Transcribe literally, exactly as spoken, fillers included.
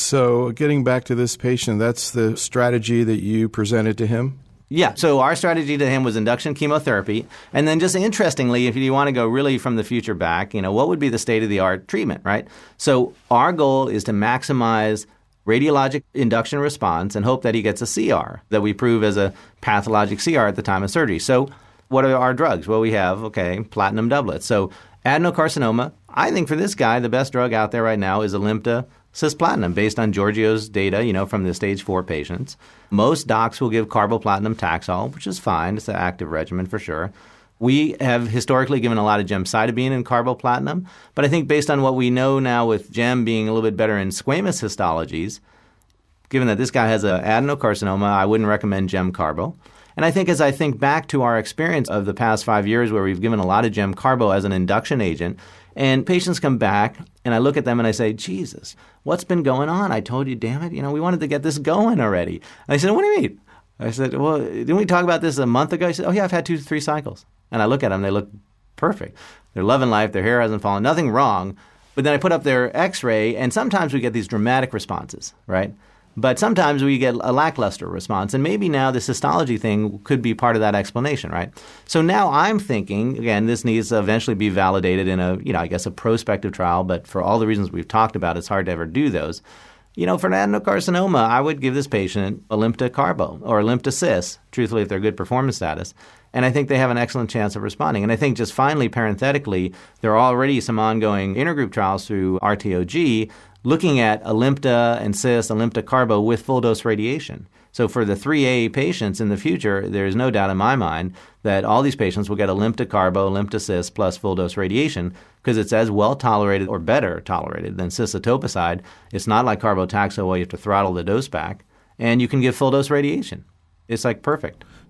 So getting back to this patient, that's the strategy that you presented to him? Yeah. So our strategy to him was induction chemotherapy. And then just interestingly, if you want to go really from the future back, you know, what would be the state-of-the-art treatment, right? So our goal is to maximize radiologic induction response and hope that he gets a C R, that we prove as a pathologic C R at the time of surgery. So what are our drugs? Well, we have, okay, platinum doublet. So adenocarcinoma, I think for this guy, the best drug out there right now is Alimta cisplatin, based on Giorgio's data, you know, from the stage four patients. Most docs will give carboplatin Taxol, which is fine. It's an active regimen for sure. We have historically given a lot of gemcitabine and carboplatin, but I think based on what we know now with gem being a little bit better in squamous histologies, given that this guy has an adenocarcinoma, I wouldn't recommend gem carbo. And I think as I think back to our experience of the past five years where we've given a lot of gem carbo as an induction agent, and patients come back, and I look at them and I say, Jesus, what's been going on? I told you, damn it, you know, we wanted to get this going already. And I said, what do you mean? I said, well, didn't we talk about this a month ago? He said, oh, yeah, I've had two, three cycles. And I look at them, they look perfect. They're loving life, their hair hasn't fallen, nothing wrong. But then I put up their x-ray, and sometimes we get these dramatic responses, right? But sometimes we get a lackluster response, and maybe now this histology thing could be part of that explanation, right? So now I'm thinking, again, this needs to eventually be validated in a, you know, I guess a prospective trial, but for all the reasons we've talked about, it's hard to ever do those. You know, for an adenocarcinoma, I would give this patient Alimta carbo or Alimta cis, truthfully, if they're good performance status. And I think they have an excellent chance of responding. And I think just finally, parenthetically, there are already some ongoing intergroup trials through R T O G looking at Alimta and cis, Alimta carbo with full-dose radiation. So for the three A patients in the future, there is no doubt in my mind that all these patients will get Alimta carbo, Alimta cis plus full-dose radiation because it's as well tolerated or better tolerated than cis-etoposide. It's not like carbotaxol where you have to throttle the dose back, and you can give full-dose radiation. It's like perfect.